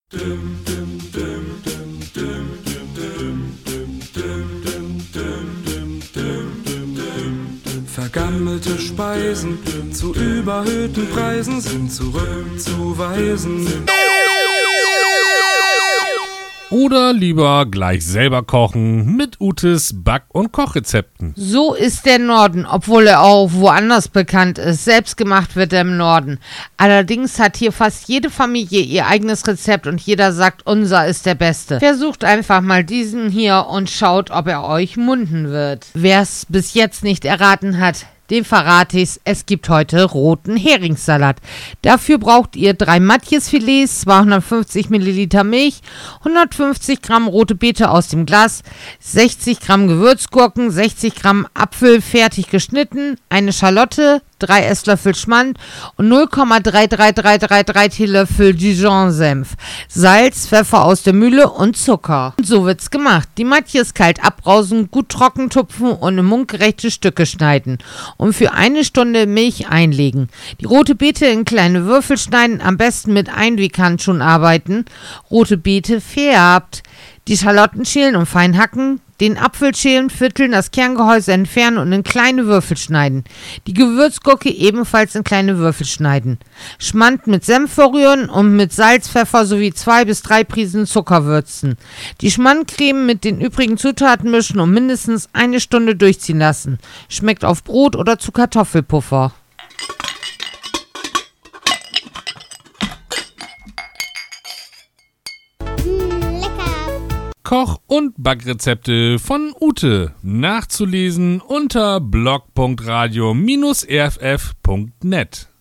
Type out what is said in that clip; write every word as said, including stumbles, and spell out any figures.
Vergammelte Speisen zu überhöhten Preisen sind zurückzuweisen. Oder lieber gleich selber kochen mit Utes Back- und Kochrezepten. So ist der Norden, obwohl er auch woanders bekannt ist. Selbstgemacht wird er im Norden. Allerdings hat hier fast jede Familie ihr eigenes Rezept und jeder sagt, unser ist der beste. Versucht einfach mal diesen hier und schaut, ob er euch munden wird. Wer es bis jetzt nicht erraten hat, dem verrate ich's, es gibt heute roten Heringssalat. Dafür braucht ihr drei Matjesfilets, zweihundertfünfzig Milliliter Milch, hundertfünfzig Gramm rote Beete aus dem Glas, sechzig Gramm Gewürzgurken, sechzig Gramm Apfel fertig geschnitten, eine Schalotte, drei Esslöffel Schmand und null Komma drei drei drei drei drei Teelöffel Dijon-Senf, Salz, Pfeffer aus der Mühle und Zucker. Und so wird's gemacht. Die Matjes kalt abbrausen, gut trocken tupfen und in mundgerechte Stücke schneiden und für eine Stunde Milch einlegen. Die rote Beete in kleine Würfel schneiden, am besten mit Einweghandschuhen arbeiten. Rote Beete färbt. Die Schalotten schälen und fein hacken, den Apfel schälen, vierteln, das Kerngehäuse entfernen und in kleine Würfel schneiden. Die Gewürzgurke ebenfalls in kleine Würfel schneiden. Schmand mit Senf verrühren und mit Salz, Pfeffer sowie zwei bis drei Prisen Zucker würzen. Die Schmandcreme mit den übrigen Zutaten mischen und mindestens eine Stunde durchziehen lassen. Schmeckt auf Brot oder zu Kartoffelpuffer. Koch- und Backrezepte von Ute. Nachzulesen unter blog punkt radio Bindestrich r f f punkt net.